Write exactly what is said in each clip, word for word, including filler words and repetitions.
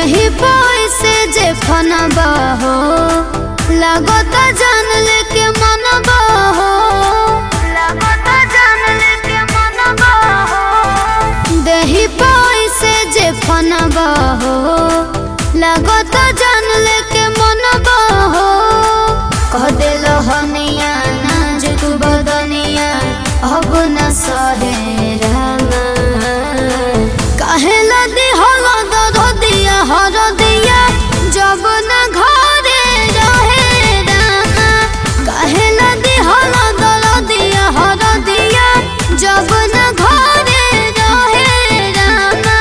दही पैसे जे फनबा हो लगता जान लेके मनबा हो लगता जान लेके मनबा हो दही पैसे जे फनबा हो लगता जान लेके मनबा हो कह दिल हनिया नाजुक बदनिया अब न सहे रामा काहे लदी हलो दो दिया हर दिया जब न घरे रहे रामा काहे लदी हलो दो दिया हर दिया जब न घरे रहे रामा।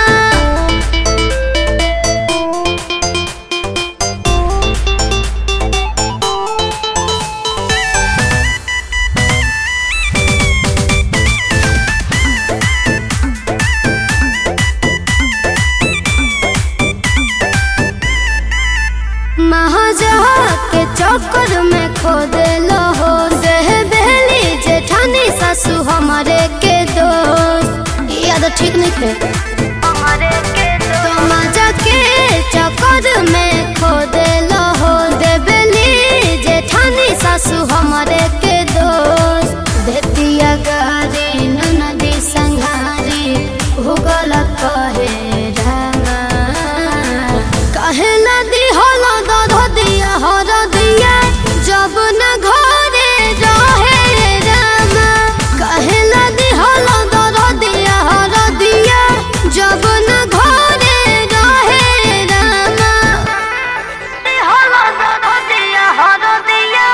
महाजहा के चक्कर में खो देलो हो देह बहली जेठानी सासू हमारे के दोस्त याद ठीक नहीं थे हमारे के दोस्त मजा के चक्कर में खो देलो हो देह बहली जेठानी सासू हमारे के दोस्त देतिया गारी ननदी संघारी हो गलत कहे रामा काहे नदी होला हर दिया जब न घरे रहे रामा काहे लदी हलो दर दिया हर दिया जब न घरे रहे रामा हलो दर दिया हर दिया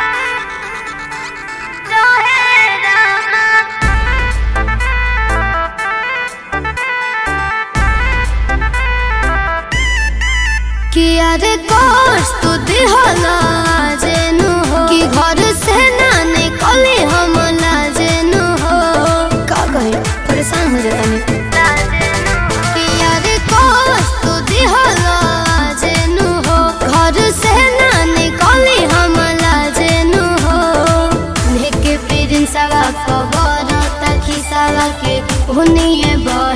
रहे रामा। किया रे कष्ट दिहला जेनु हो कि घर से ना निकली हम लाजेनु हो का कहे परेशान हो जाता मैं किया रे कष्ट दिहला जेनु हो घर से ना निकली हम लाजेनु हो लेके प्रिंस सवा खबर तखी सवा के हुनिए